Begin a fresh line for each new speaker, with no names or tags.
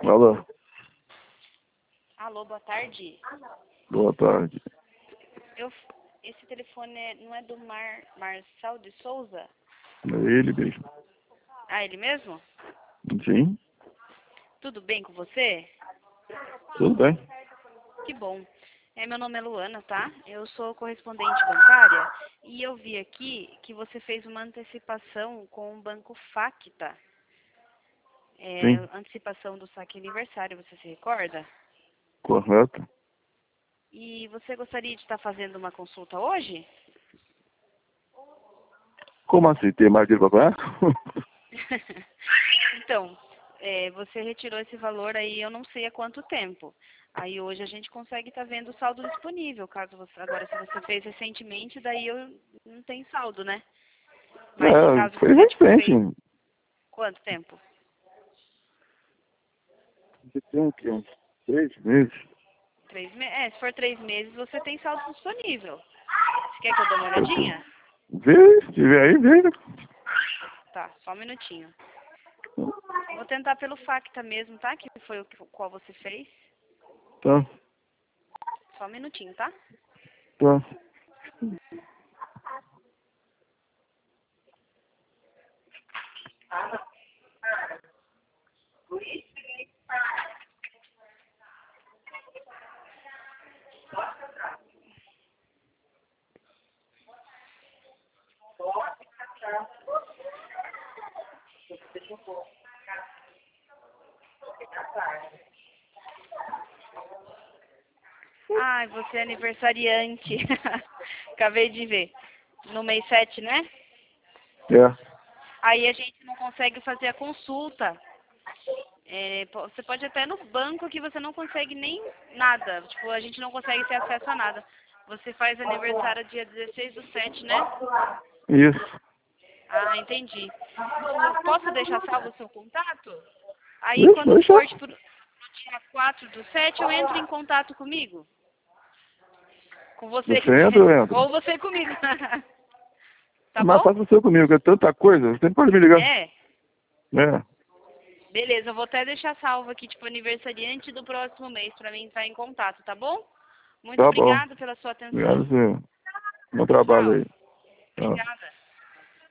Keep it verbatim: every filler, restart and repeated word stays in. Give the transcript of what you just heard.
Alô?
Alô, boa tarde.
Boa tarde.
Eu, esse telefone é, não é do Mar, Marçal de Souza?
É ele mesmo.
Ah, ele mesmo?
Sim,
Tudo bem com você?
tudo bem.
Que bom. É, meu nome é Luana, tá? Eu sou correspondente bancária e eu vi aqui que você fez uma antecipação com o Banco Facta. É,
Sim,
antecipação do saque aniversário, você se recorda?
correto.
E você gostaria de estar fazendo uma consulta hoje?
Como assim? Tem mais dinheiro pra pagar?
Então, é, você retirou esse valor aí, eu não sei há quanto tempo. Aí hoje a gente consegue estar vendo o saldo disponível, caso você, agora se você fez recentemente, daí eu não tem saldo, né? Mas se
É,
caso
foi
você tipo fez
recente.
quanto tempo?
Você tem o quê? Uns três meses?
Três meses? É, se for três meses você tem saldo disponível. Você quer que eu dê uma olhadinha?
Vê, se tiver aí, vê.
Tá, só um minutinho. Vou tentar pelo Facta mesmo, tá? Que foi o que- qual você fez.
Tá,
Só um minutinho, tá?
tá.
Ai, você é aniversariante. Acabei de ver. No mês sete, né?
É.
Aí a gente não consegue fazer a consulta. É, po- você pode até ir no banco que você não consegue nem nada. Tipo, a gente não consegue ter acesso a nada. Você faz aniversário dia dezesseis do sete, né?
Isso.
Ah, entendi. Bom, eu posso deixar salvo o seu contato? Aí
Isso,
quando
deixa.
for, tipo, no dia quatro do sete, eu entro em contato comigo. Com você, quer
Você entra,
dizer.
eu entro.
Ou você comigo.
É
Tá
mais
bom?
fácil você comigo, é tanta coisa. Você pode me ligar.
É.
É.
Beleza, eu vou até deixar salvo aqui, tipo, aniversariante do próximo mês, pra mim entrar em contato, tá bom? Muito
Tá bom.
obrigada pela sua
Obrigado,
atenção.
você. Bom trabalho
Tchau.
aí. Tchau.
Obrigada.